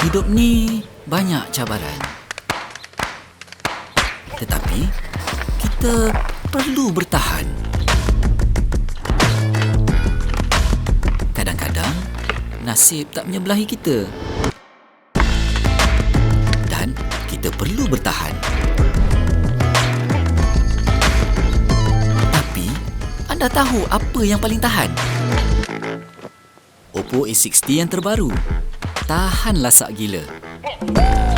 hidup ni banyak cabaran. Tetapi kita perlu bertahan. Kadang-kadang nasib tak menyebelahi kita. Dan kita perlu bertahan. Tapi anda tahu apa yang paling tahan? Oppo A60 yang terbaru. Tahan lasak gila.